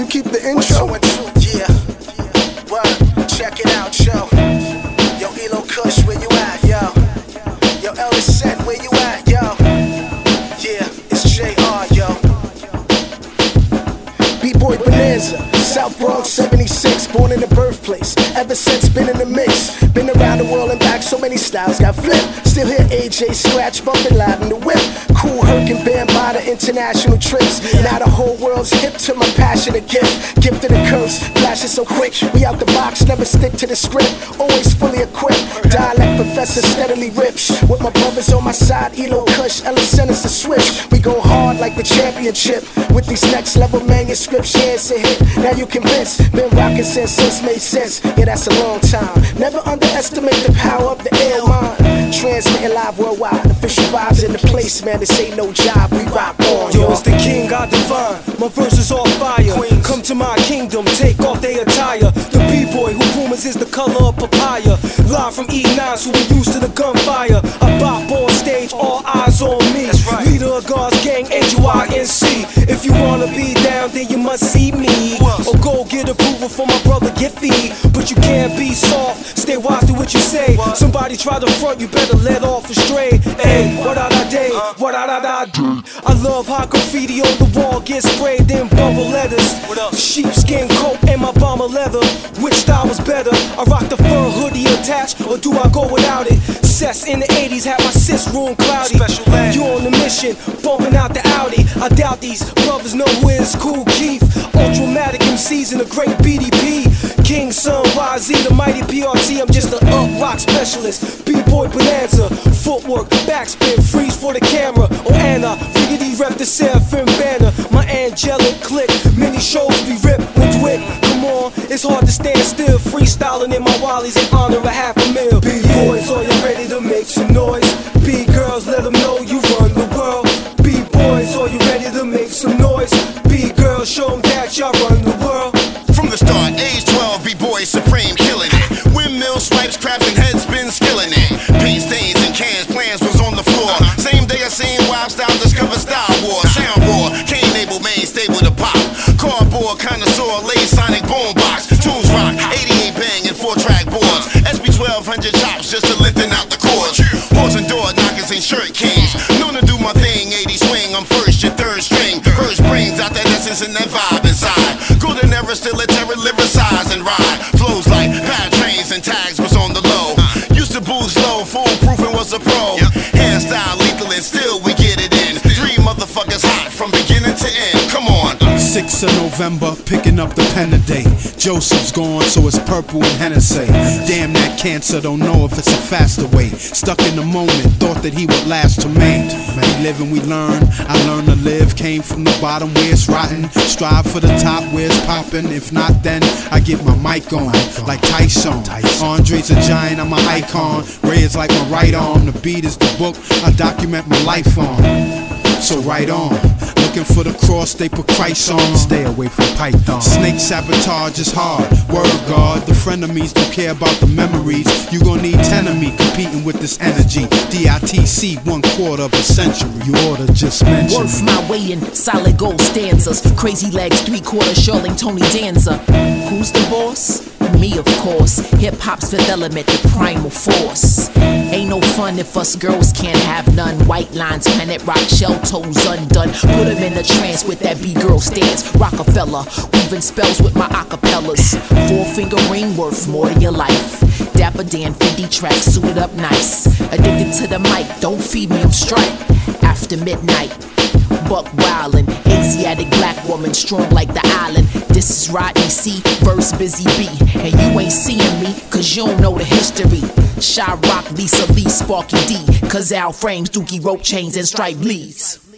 keep the intro. 1, 2, and 2, yeah. Word, check it out, yo. Yo, Elo Kush, where you at, yo? Yo, Ellis Set, where you at, yo? Yeah, it's JR, yo. B-Boy Bonanza, South Bronx 76, born in the birthplace. Ever since been in the mix, been around the world and back, so many styles got flipped. Still hear AJ scratch, bumping loud in the whip. Cool Herc and Bambaataa, international trips. Now the whole world's hip to my passionate gift. Gifted a curse, flashing so quick. We out the box, never stick to the script. Always fully equipped. Dialect professor steadily rips. With my brothers on my side, Elo Kush, Ellis Centers to switch. We go hard like the championship. With these next level manuscripts, yeah, it's a hit. Now you convinced. Been rocking since made sense. Yeah, that's a long time. Never underestimate the power of the ill mind. Transmitting live worldwide. Official vibes in the place, man. This ain't no job. We rock on. Yo, it's the king, God divine. My verse is on fire. Queens. Come to my kingdom, take off their attire. The B-boy who rumors is the color of papaya. Live from E9, so we used to the gunfire. I bop on stage, all eyes on me. Right. Leader of God's gang, HYNC. If you wanna be down, then you must see me. Or go get approval for my brother Giffy. But you can't be soft, stay wise to what you say. Somebody try to front, you better let off a stray. Hey, what I day? What I do? I love how graffiti on the wall gets sprayed, then bubble letters. Sheepskin coat and my bomber leather. Which style was better? I rock the fur hoodie attached, or do I go without it? Sets in the 80s had my sis room cloudy. You on the mission, bumping out the Audi. I doubt these brothers know who is Cool Keith. Ultramatic MCs and a great BDP. King Son, YZ, the mighty PRT. I'm just an up-rock specialist. B-Boy Bonanza, footwork, backspin, freeze for the camera. Oh, Anna, Riggedy rep the Seraphim banner. My angelic click, many shows be ripped with wit. Come on, it's hard to stand still. Freestyling in my wallies in honor of $500,000. B-boys, are you ready to make some noise? B-girls, let them know you run the world. B-boys, are you ready to make some noise? B-girls, show them that y'all run the world. From the start, age 12, B-boy supreme, killing it. Windmill swipes, crafting head spin, skilling it. Paint stains and cans, plans was on the floor. Same day I seen Wild Style discover Style War. Sound raw, Kane able, main stable to pop. Cardboard connoisseur, lay sonic boombox. Tunes rock, 88 bang and 4-track boards. SB 1200 chops just to lengthen out the cords. Horse and door knockers and shirt kings. Known to do my thing, 80 swing, I'm first, your third string. First brings out that essence and that vibe inside. Golden era still a terror, lyricize and ride. Flows like bad trains and tags was on the low. Used to boost low, foolproof and was a pro. Hairstyle lethal and still we get it in. 3 motherfuckers hot from beginning to end. Come on. 6th of November, picking up the pen today. Joseph's gone, so it's Purple and Hennessy. Damn that cancer, don't know if it's a faster way. Stuck in the moment, thought that he would last to me. We live and we learn, I learned to live. Came from the bottom where it's rotten. Strive for the top where it's popping. If not, then I get my mic on, like Tyson. Andre's a giant, I'm an icon. Ray is like my right arm, the beat is the book I document my life on. So right on, looking for the cross they put Christ on. Stay away from python. Snake sabotage is hard, word God. The frenemies don't care about the memories. You gon' need 10 of me competing with this energy. DITC, 1/4 of a century. You oughta just mention Worth my way in solid gold stanzas. Crazy legs, 3/4 Shirley, Tony Danza. Who's the boss? Me, of course. Hip-hop's fifth element, the primal force. Ain't no fun if us girls can't have none. White lines, planet rock, shell toes undone. Put them in a trance with that B-girl stance. Rockefeller, weaving spells with my acapellas. 4-finger ring worth more than your life. Dapper Dan, 50 tracks, suited up nice. Addicted to the mic, don't feed me, I'm striped. After midnight, buck wildin', Asiatic black woman, strong like the island. This is Rodney C, verse Busy B. And you ain't seeing me, cause you don't know the history. Shy Rock, Lisa Lee, Sparky D. Cause Al Frames, Dookie rope chains and striped leaves.